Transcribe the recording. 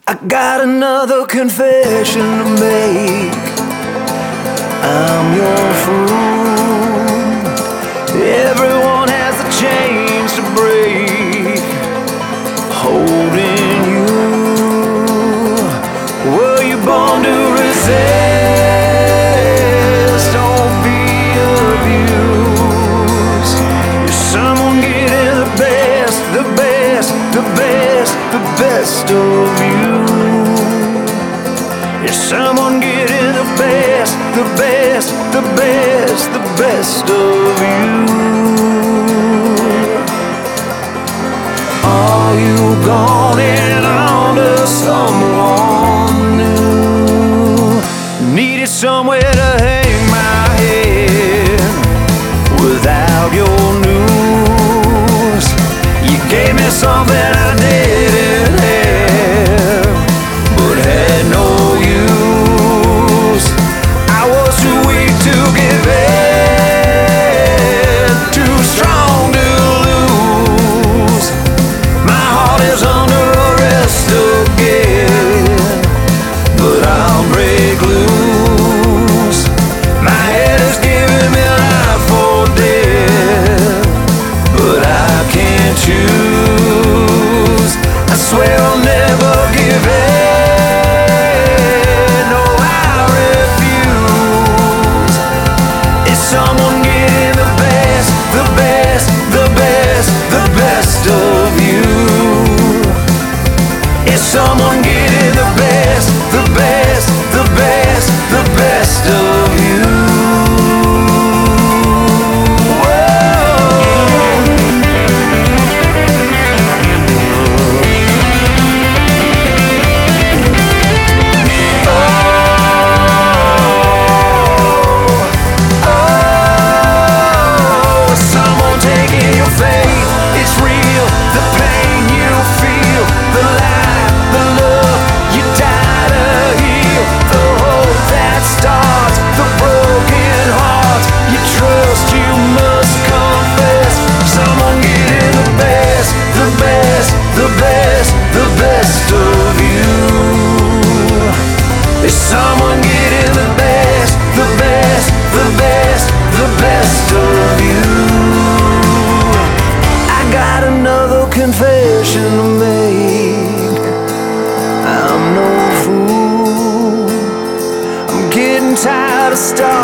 I got another confession to make. I'm your fool. Everyone has a chains to break, holding you. Were you born to resist? Don't be abused. You're someone getting the best, the best, the best, the best of you. You're someone getting the best, the best, the best, the best of you. Are you going on to someone new? Needed somewhere to hang my head without your news. You gave me something I didn't have, but had no use. I was too weak to give in, too strong to lose. My heart is under arrest again, but I'll break loose. My head is giving me life or death, but I can't choose. I swear I'll never give in. No, I refuse. Is someone getting the best, the best, the best, the best of you? Is someone getting the best, the best, the best, the best of you? Someone taking your faith, it's real. The pain you feel, the life, the love you die to heal, the hope that starts, the broken heart you trust, you must confess. Someone getting the best, the best, the best, the best of you. Is someone getting the best, the best, the best, the best of you? I got another confession to make. I'm no fool. I'm getting tired of starting